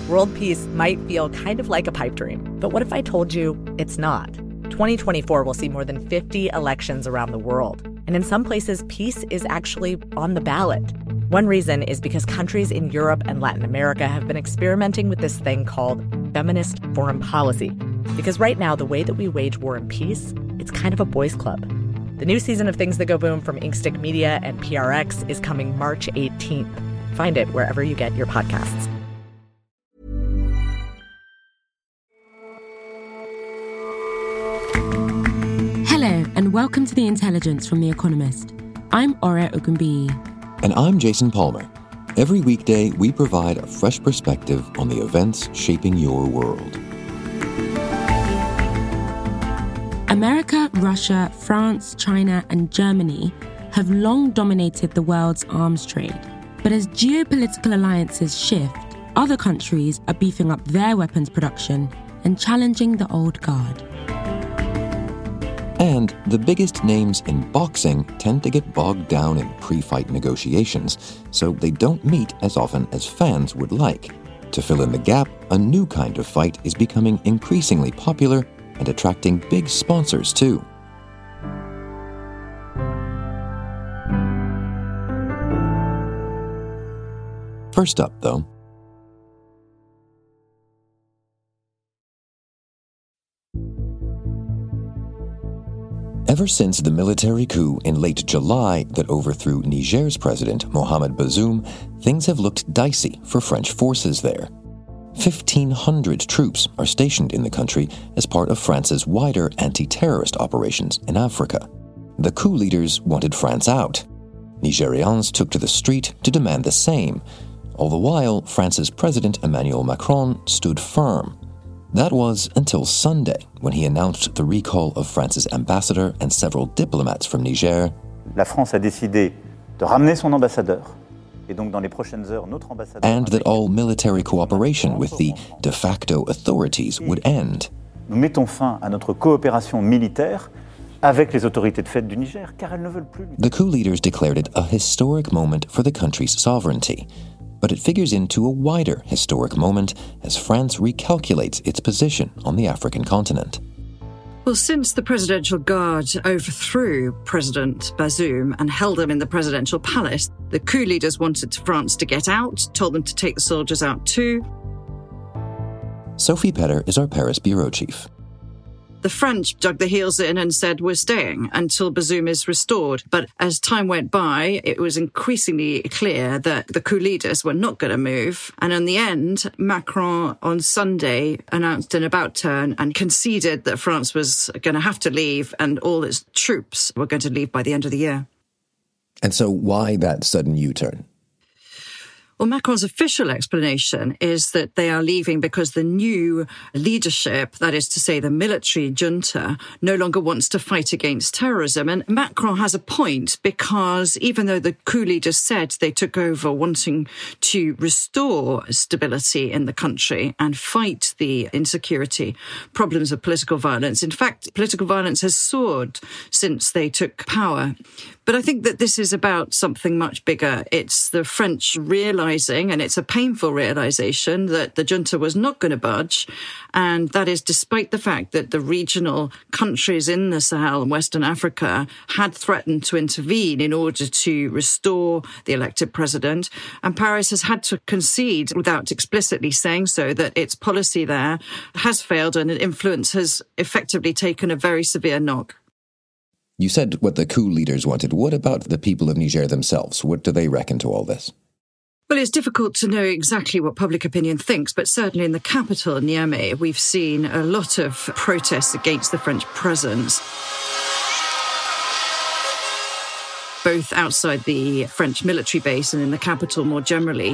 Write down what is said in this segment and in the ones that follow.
World peace might feel kind of like a pipe dream, but what if I told you it's not? 2024 will see more than 50 elections around the world, and in some places, peace is actually on the ballot. One reason is because countries in Europe and Latin America have been experimenting with this thing called feminist foreign policy. Because right now, the way that we wage war and peace, it's kind of a boys' club. The new season of Things That Go Boom from Inkstick Media and PRX is coming March 18th. Find it wherever you get your podcasts. Hello, and welcome to The Intelligence from The Economist. I'm Ore Ogunbiyi. And I'm Jason Palmer. Every weekday, we provide a fresh perspective on the events shaping your world. America, Russia, France, China, and Germany have long dominated the world's arms trade. But as geopolitical alliances shift, other countries are beefing up their weapons production and challenging the old guard. And the biggest names in boxing tend to get bogged down in pre-fight negotiations, so they don't meet as often as fans would like. To fill in the gap, a new kind of fight is becoming increasingly popular and attracting big sponsors too. First up, though, ever since the military coup in late July that overthrew Niger's president, Mohamed Bazoum, things have looked dicey for French forces there. 1,500 troops are stationed in the country as part of France's wider anti-terrorist operations in Africa. The coup leaders wanted France out. Nigerians took to the street to demand the same. All the while, France's President Emmanuel Macron stood firm. That was until Sunday, when he announced the recall of France's ambassador and several diplomats from Niger. La France a décidé de ramener son ambassadeur. Et donc dans les prochaines heures, notre ambassadeur... And that all military cooperation with the de facto authorities would end. Nous mettons fin à notre coopération militaire avec les autorités de fait du Niger, car elles ne veulent plus... The coup leaders declared it a historic moment for the country's sovereignty. But it figures into a wider historic moment as France recalculates its position on the African continent. Well, since the Presidential Guard overthrew President Bazoum and held him in the presidential palace, the coup leaders wanted France to get out, told them to take the soldiers out too. Sophie Petter is our Paris bureau chief. The French dug their heels in and said, we're staying until Bazoum is restored. But as time went by, it was increasingly clear that the coup leaders were not going to move. And in the end, Macron on Sunday announced an about-turn and conceded that France was going to have to leave and all its troops were going to leave by the end of the year. And so why that sudden U-turn? Well, Macron's official explanation is that they are leaving because the new leadership, that is to say the military junta, no longer wants to fight against terrorism. And Macron has a point because even though the coup leaders said they took over wanting to restore stability in the country and fight the insecurity problems of political violence, in fact, political violence has soared since they took power. But I think that this is about something much bigger. It's the French realising, and it's a painful realisation, that the junta was not going to budge. And that is despite the fact that the regional countries in the Sahel and Western Africa had threatened to intervene in order to restore the elected president. And Paris has had to concede, without explicitly saying so, that its policy there has failed and influence has effectively taken a very severe knock. You said what the coup leaders wanted. What about the people of Niger themselves? What do they reckon to all this? Well, it's difficult to know exactly what public opinion thinks, but certainly in the capital, Niamey, we've seen a lot of protests against the French presence, both outside the French military base and in the capital more generally.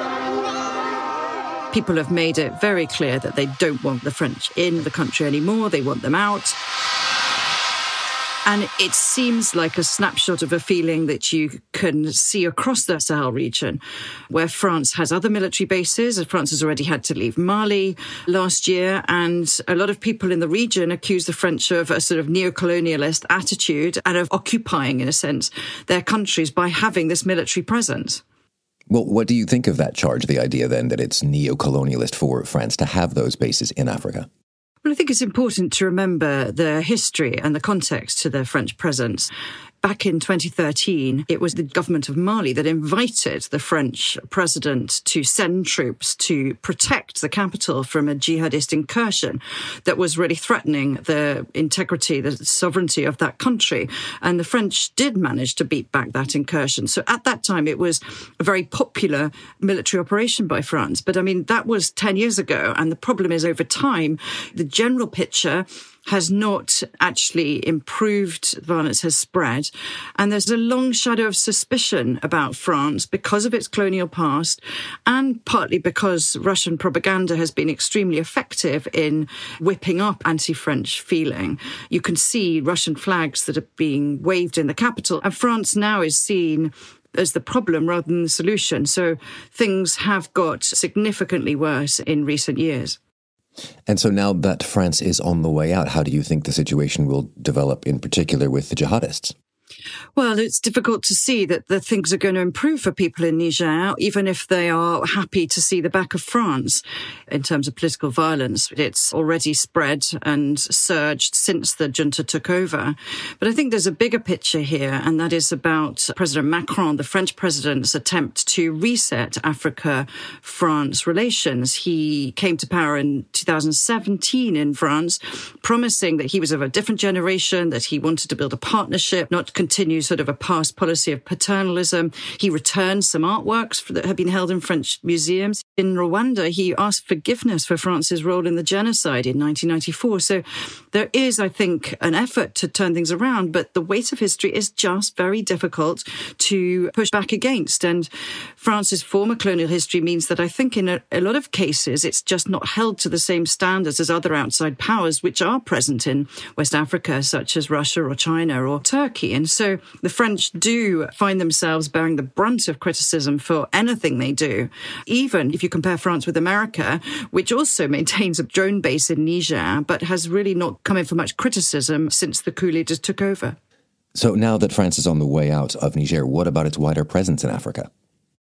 People have made it very clear that they don't want the French in the country anymore. They want them out. And it seems like a snapshot of a feeling that you can see across the Sahel region, where France has other military bases. France has already had to leave Mali last year, and a lot of people in the region accuse the French of a sort of neo-colonialist attitude and of occupying, in a sense, their countries by having this military presence. Well, what do you think of that charge, the idea then that it's neo-colonialist for France to have those bases in Africa? Well, I think it's important to remember the history and the context to the French presence. Back in 2013, it was the government of Mali that invited the French president to send troops to protect the capital from a jihadist incursion that was really threatening the integrity, the sovereignty of that country. And the French did manage to beat back that incursion. So at that time, it was a very popular military operation by France. But I mean, that was 10 years ago. And the problem is over time, the general picture has not actually improved. Violence has spread. And there's a long shadow of suspicion about France because of its colonial past and partly because Russian propaganda has been extremely effective in whipping up anti-French feeling. You can see Russian flags that are being waved in the capital, and France now is seen as the problem rather than the solution. So things have got significantly worse in recent years. And so now that France is on the way out, how do you think the situation will develop, in particular with the jihadists? Well, it's difficult to see that the things are going to improve for people in Niger, even if they are happy to see the back of France. In terms of political violence, it's already spread and surged since the junta took over. But I think there's a bigger picture here, and that is about President Macron, the French president's attempt to reset Africa-France relations. He came to power in 2017 in France, promising that he was of a different generation, that he wanted to build a partnership, not continue sort of a past policy of paternalism. He returned some artworks that had been held in French museums. In Rwanda, he asked forgiveness for France's role in the genocide in 1994. So there is, I think, an effort to turn things around, but the weight of history is just very difficult to push back against. And France's former colonial history means that I think in a lot of cases, it's just not held to the same standards as other outside powers which are present in West Africa, such as Russia or China or Turkey. And so the French do find themselves bearing the brunt of criticism for anything they do, even if you compare France with America, which also maintains a drone base in Niger, but has really not come in for much criticism since the coup leaders took over. So now that France is on the way out of Niger, what about its wider presence in Africa?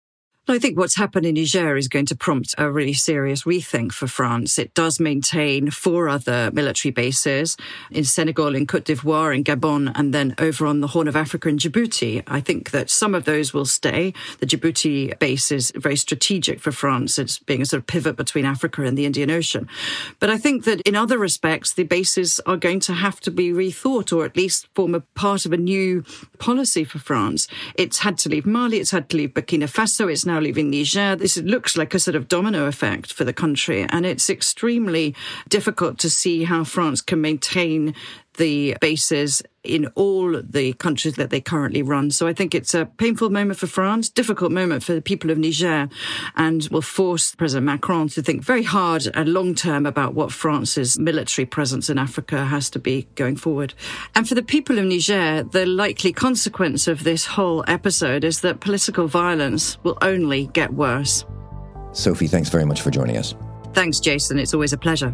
I think what's happened in Niger is going to prompt a really serious rethink for France. It does maintain 4 other military bases in Senegal, in Côte d'Ivoire, in Gabon, and then over on the Horn of Africa in Djibouti. I think that some of those will stay. The Djibouti base is very strategic for France. It's being a sort of pivot between Africa and the Indian Ocean. But I think that in other respects, the bases are going to have to be rethought, or at least form a part of a new policy for France. It's had to leave Mali, it's had to leave Burkina Faso, it's now leaving Niger. This looks like a sort of domino effect for the country, and it's extremely difficult to see how France can maintain the bases in all the countries that they currently run. So I think it's a painful moment for France, difficult moment for the people of Niger, and will force President Macron to think very hard and long-term about what France's military presence in Africa has to be going forward. And for the people of Niger, the likely consequence of this whole episode is that political violence will only get worse. Sophie, thanks very much for joining us. Thanks, Jason. It's always a pleasure.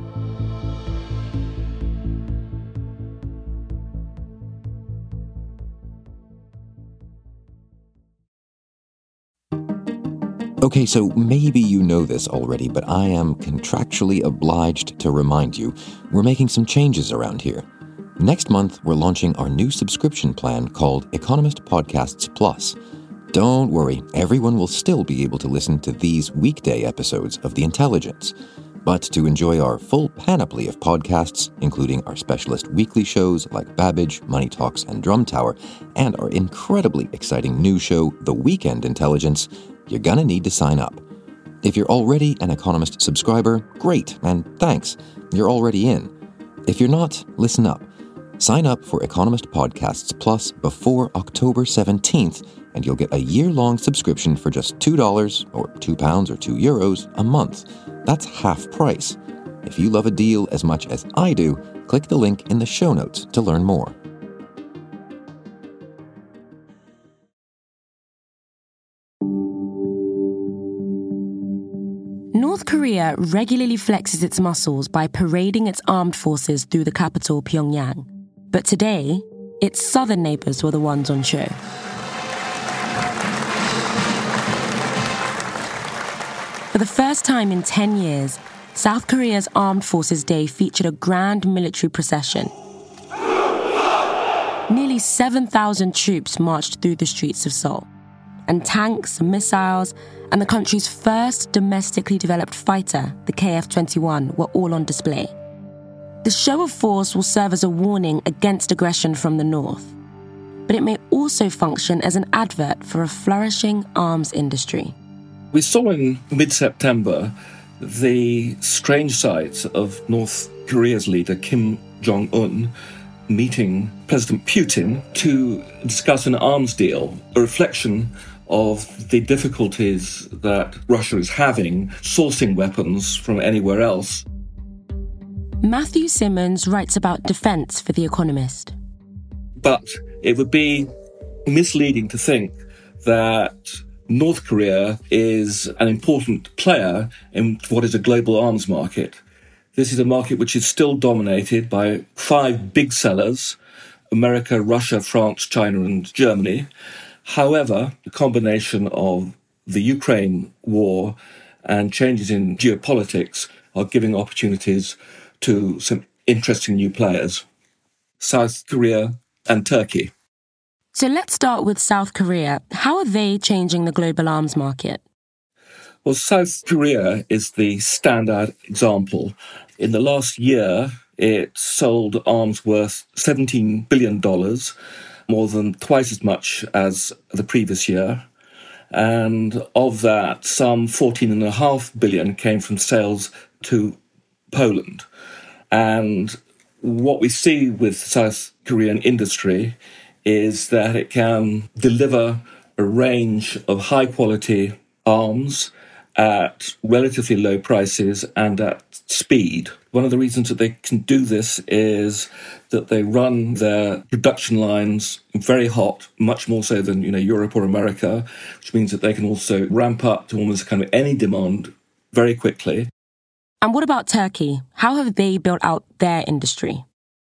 Okay, so maybe you know this already, but I am contractually obliged to remind you we're making some changes around here. Next month, we're launching our new subscription plan called Economist Podcasts Plus. Don't worry, everyone will still be able to listen to these weekday episodes of The Intelligence. But to enjoy our full panoply of podcasts, including our specialist weekly shows like Babbage, Money Talks, and Drum Tower, and our incredibly exciting new show, The Weekend Intelligence, you're gonna need to sign up. If you're already an Economist subscriber, great, and thanks. You're already in. If you're not, listen up. Sign up for Economist Podcasts Plus before October 17th, and you'll get a year-long subscription for just $2 or £2 or €2 a month. That's half price. If you love a deal as much as I do, click the link in the show notes to learn more. North Korea regularly flexes its muscles by parading its armed forces through the capital, Pyongyang. But today, its southern neighbors were the ones on show. For the first time in 10 years, South Korea's Armed Forces Day featured a grand military procession. Nearly 7,000 troops marched through the streets of Seoul, and tanks, missiles, and the country's first domestically developed fighter, the KF-21, were all on display. The show of force will serve as a warning against aggression from the north, but it may also function as an advert for a flourishing arms industry. We saw in mid-September the strange sight of North Korea's leader, Kim Jong-un, meeting President Putin to discuss an arms deal, a reflection of the difficulties that Russia is having sourcing weapons from anywhere else. Matthew Simmons writes about defence for The Economist. But it would be misleading to think that North Korea is an important player in what is a global arms market. This is a market which is still dominated by 5 big sellers: America, Russia, France, China, and Germany. However, the combination of the Ukraine war and changes in geopolitics are giving opportunities to some interesting new players: South Korea and Turkey. So let's start with South Korea. How are they changing the global arms market? Well, South Korea is the standout example. In the last year, it sold arms worth $17 billion, more than twice as much as the previous year. And of that, some $14.5 billion came from sales to Poland. And what we see with South Korean industry is that it can deliver a range of high-quality arms at relatively low prices and at speed. One of the reasons that they can do this is that they run their production lines very hot, much more so than Europe or America, which means that they can also ramp up to almost kind of any demand very quickly. And what about Turkey? How have they built out their industry?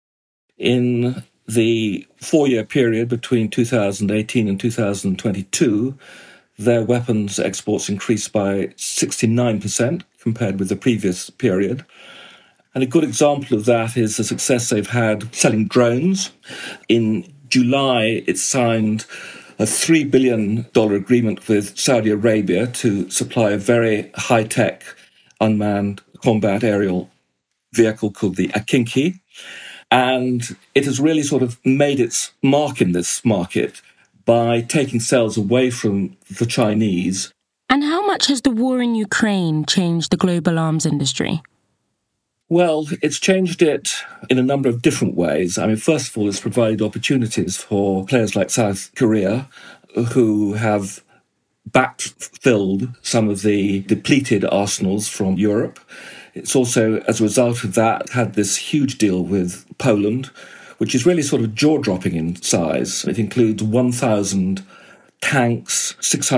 In the 4-year period between 2018 and 2022, their weapons exports increased by 69% compared with the previous period. And a good example of that is the success they've had selling drones. In July, it signed a $3 billion agreement with Saudi Arabia to supply a very high-tech unmanned combat aerial vehicle called the Akinci. And it has really sort of made its mark in this market by taking sales away from the Chinese. And how much has the war in Ukraine changed the global arms industry? Well, it's changed it in a number of different ways. I mean, first of all, it's provided opportunities for players like South Korea, who have backfilled some of the depleted arsenals from Europe. It's also, as a result of that, had this huge deal with Poland, which is really sort of jaw-dropping in size. It includes 1,000 tanks,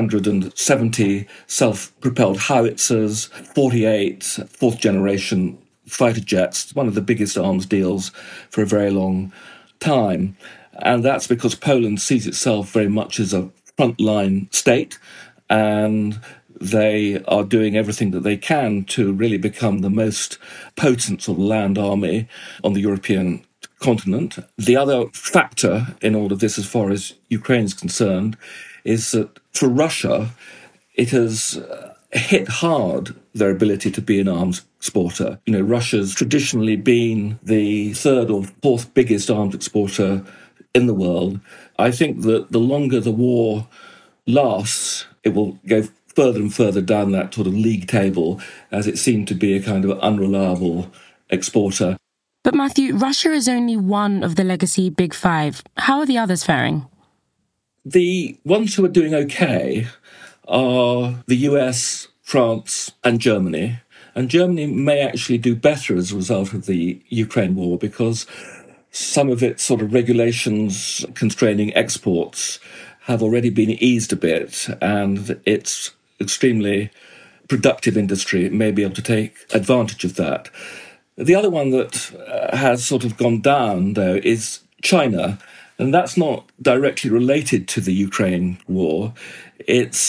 670 self-propelled howitzers, 48 fourth-generation fighter jets, one of the biggest arms deals for a very long time. And that's because Poland sees itself very much as a frontline state, and they are doing everything that they can to really become the most potent sort of land army on the European continent. The other factor in all of this, as far as Ukraine is concerned, is that for Russia, it has hit hard their ability to be an arms exporter. Russia's traditionally been the 3rd or 4th biggest arms exporter in the world. I think that the longer the war lasts, it will go further and further down that sort of league table, as it seemed to be a kind of unreliable exporter. But Matthew, Russia is only one of the legacy Big Five. How are the others faring? The ones who are doing okay are the US, France, and Germany. And Germany may actually do better as a result of the Ukraine war, because some of its sort of regulations constraining exports have already been eased a bit, and its extremely productive industry may be able to take advantage of that. The other one that has sort of gone down, though, is China, and that's not directly related to the Ukraine war. It's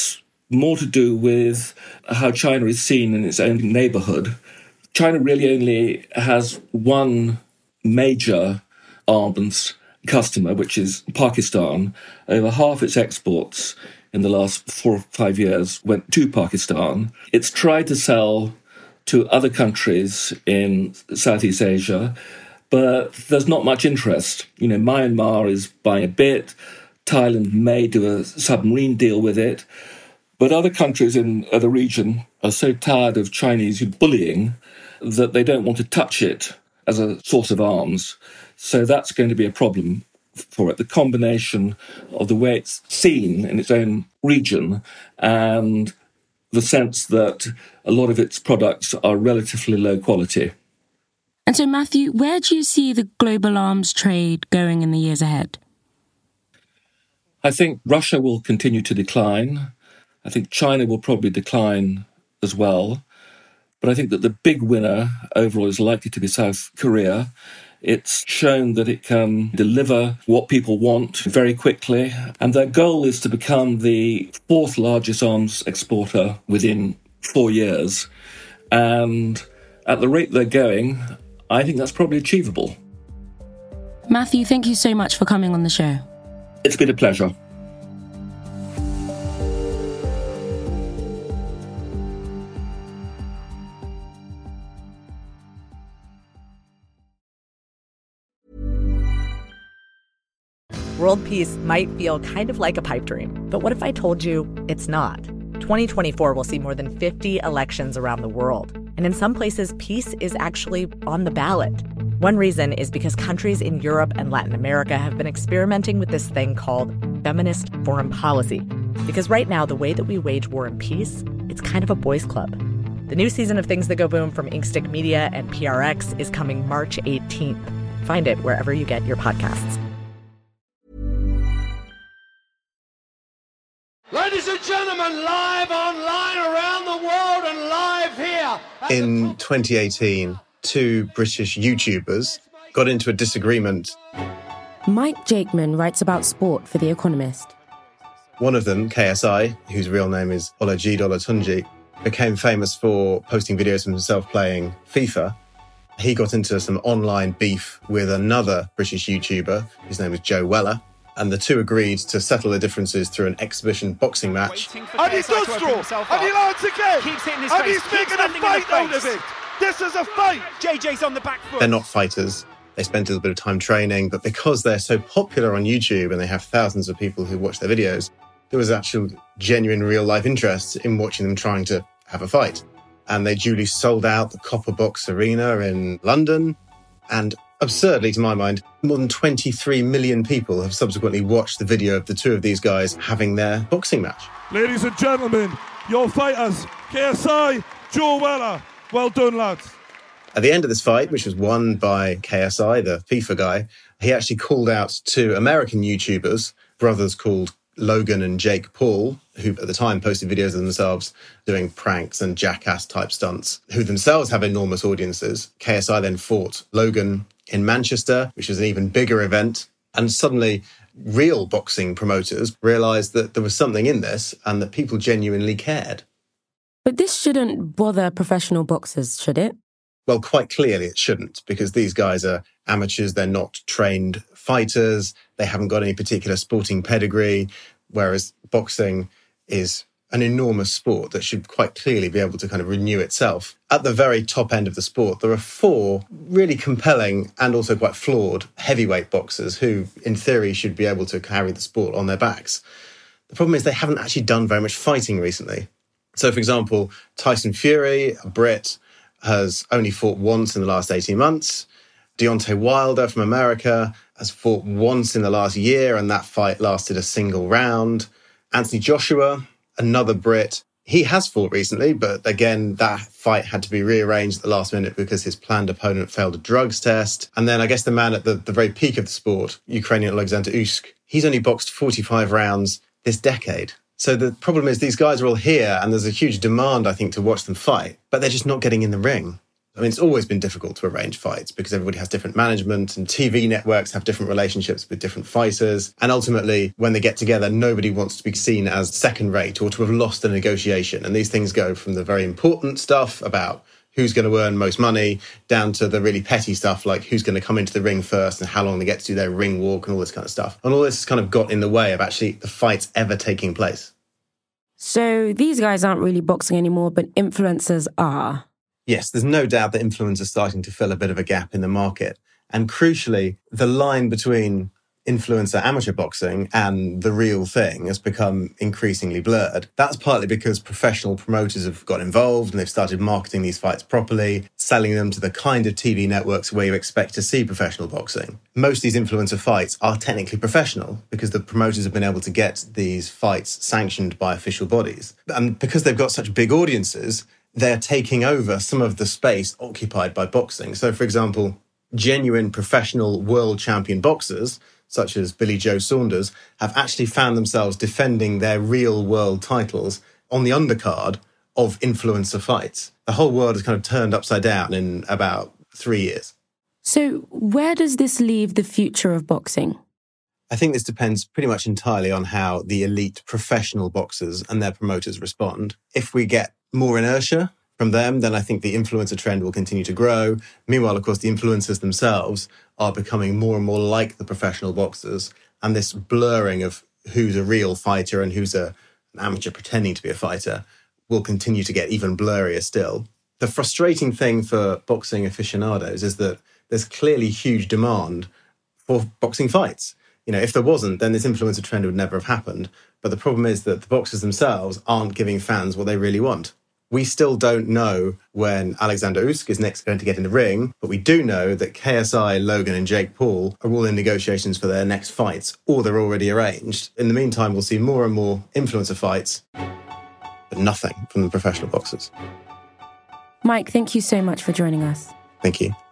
more to do with how China is seen in its own neighbourhood. China really only has one major arms customer, which is Pakistan. Over half its exports in the last 4 or 5 years went to Pakistan. It's tried to sell to other countries in Southeast Asia, but there's not much interest. Myanmar is buying a bit. Thailand may do a submarine deal with it. But other countries in the region are so tired of Chinese bullying that they don't want to touch it as a source of arms. So that's going to be a problem for it. The combination of the way it's seen in its own region and the sense that a lot of its products are relatively low quality. And so, Matthew, where do you see the global arms trade going in the years ahead? I think Russia will continue to decline. I think China will probably decline as well. But I think that the big winner overall is likely to be South Korea. It's shown that it can deliver what people want very quickly. And their goal is to become the 4th largest arms exporter within 4 years. And at the rate they're going, I think that's probably achievable. Matthew, thank you so much for coming on the show. It's been a pleasure. World peace might feel kind of like a pipe dream, but what if I told you it's not? 2024 will see more than 50 elections around the world, and in some places, peace is actually on the ballot. One reason is because countries in Europe and Latin America have been experimenting with this thing called feminist foreign policy. Because right now, the way that we wage war and peace, it's kind of a boys' club. The new season of Things That Go Boom from Inkstick Media and PRX is coming March 18th. Find it wherever you get your podcasts. Ladies and gentlemen, live online around the world and live here. In 2018, 2 British YouTubers got into a disagreement. Mike Jakeman writes about sport for The Economist. One of them, KSI, whose real name is Olaji Dolatunji, became famous for posting videos of himself playing FIFA. He got into some online beef with another British YouTuber, whose name is Joe Weller, and the two agreed to settle their differences through an exhibition boxing match. And he does draw, and he lands again, Keeps hitting his and face, he's making a fight out of it. This is a fight. JJ's on the back foot. They're not fighters. They spent a little bit of time training, but because they're so popular on YouTube and they have thousands of people who watch their videos, there was actual genuine real-life interest in watching them trying to have a fight. And they duly sold out the Copper Box Arena in London. And absurdly, to my mind, more than 23 million people have subsequently watched the video of the two of these guys having their boxing match. Ladies and gentlemen, your fighters, KSI, Joe Weller. Well done, lads. At the end of this fight, which was won by KSI, the FIFA guy, he actually called out 2 American YouTubers, brothers called Logan and Jake Paul, who at the time posted videos of themselves doing pranks and jackass-type stunts, who themselves have enormous audiences. KSI then fought Logan in Manchester, which was an even bigger event. And suddenly, real boxing promoters realised that there was something in this and that people genuinely cared. But this shouldn't bother professional boxers, should it? Well, quite clearly it shouldn't, because these guys are amateurs, they're not trained fighters, they haven't got any particular sporting pedigree, whereas boxing is an enormous sport that should quite clearly be able to kind of renew itself. At the very top end of the sport, there are 4 really compelling and also quite flawed heavyweight boxers who, in theory, should be able to carry the sport on their backs. The problem is they haven't actually done very much fighting recently. So, for example, Tyson Fury, a Brit, has only fought once in the last 18 months. Deontay Wilder from America has fought once in the last year, and that fight lasted a single round. Anthony Joshua, another Brit, he has fought recently, but again, that fight had to be rearranged at the last minute because his planned opponent failed a drugs test. And then I guess the man at the very peak of the sport, Ukrainian Alexander Usyk, he's only boxed 45 rounds this decade. So the problem is these guys are all here and there's a huge demand, I think, to watch them fight, but they're just not getting in the ring. I mean, it's always been difficult to arrange fights because everybody has different management and TV networks have different relationships with different fighters. And ultimately, when they get together, nobody wants to be seen as second rate or to have lost a negotiation. And these things go from the very important stuff about who's going to earn most money down to the really petty stuff like who's going to come into the ring first and how long they get to do their ring walk and all this kind of stuff. And all this has kind of got in the way of actually the fights ever taking place. So these guys aren't really boxing anymore, but influencers are. Yes, there's no doubt that influencers are starting to fill a bit of a gap in the market. And crucially, the line between influencer amateur boxing and the real thing has become increasingly blurred. That's partly because professional promoters have got involved and they've started marketing these fights properly, selling them to the kind of TV networks where you expect to see professional boxing. Most of these influencer fights are technically professional because the promoters have been able to get these fights sanctioned by official bodies. And because they've got such big audiences, they're taking over some of the space occupied by boxing. So, for example, genuine professional world champion boxers, such as Billy Joe Saunders, have actually found themselves defending their real world titles on the undercard of influencer fights. The whole world has kind of turned upside down in about 3 years. So where does this leave the future of boxing? I think this depends pretty much entirely on how the elite professional boxers and their promoters respond. If we get more inertia from them, then I think the influencer trend will continue to grow. Meanwhile, of course, the influencers themselves are becoming more and more like the professional boxers. And this blurring of who's a real fighter and who's an amateur pretending to be a fighter will continue to get even blurrier still. The frustrating thing for boxing aficionados is that there's clearly huge demand for boxing fights. You know, if there wasn't, then this influencer trend would never have happened. But the problem is that the boxers themselves aren't giving fans what they really want. We still don't know when Alexander Usyk is next going to get in the ring, but we do know that KSI, Logan and Jake Paul are all in negotiations for their next fights, or they're already arranged. In the meantime, we'll see more and more influencer fights, but nothing from the professional boxers. Mike, thank you so much for joining us. Thank you.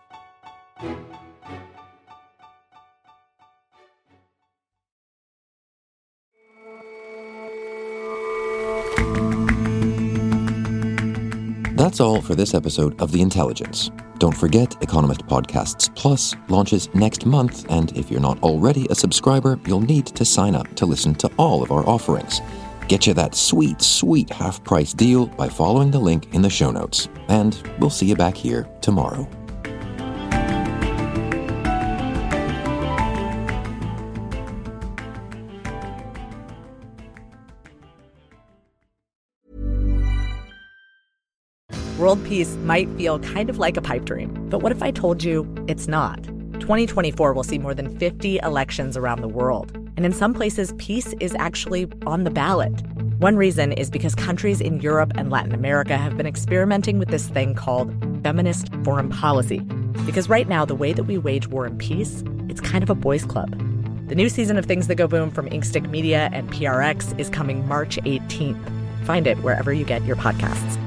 That's all for this episode of The Intelligence. Don't forget, Economist Podcasts Plus launches next month, and if you're not already a subscriber, you'll need to sign up to listen to all of our offerings. Get you that sweet, sweet half-price deal by following the link in the show notes. And we'll see you back here tomorrow. World peace might feel kind of like a pipe dream, but what if I told you it's not? 2024 will see more than 50 elections around the world, and in some places, peace is actually on the ballot. One reason is because countries in Europe and Latin America have been experimenting with this thing called feminist foreign policy, because right now, the way that we wage war and peace, it's kind of a boys' club. The new season of Things That Go Boom from Inkstick Media and PRX is coming March 18th. Find it wherever you get your podcasts.